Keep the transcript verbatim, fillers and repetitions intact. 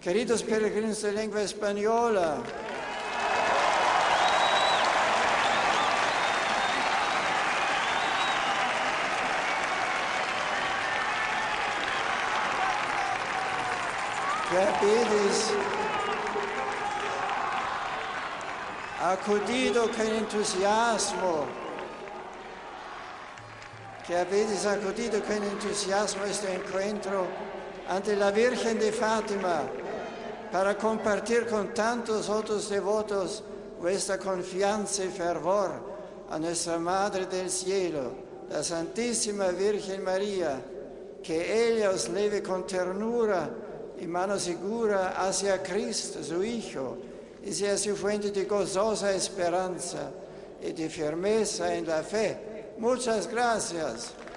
queridos peregrinos de lengua española, que habéis acudido con entusiasmo, que habéis acudido con entusiasmo a este encuentro ante la Virgen de Fátima para compartir con tantos otros devotos vuestra confianza y fervor a nuestra Madre del Cielo, la Santísima Virgen María, que ella os leve con ternura y mano segura hacia Cristo, su Hijo, y sea su fuente de gozosa esperanza y de firmeza en la fe. Muchas gracias.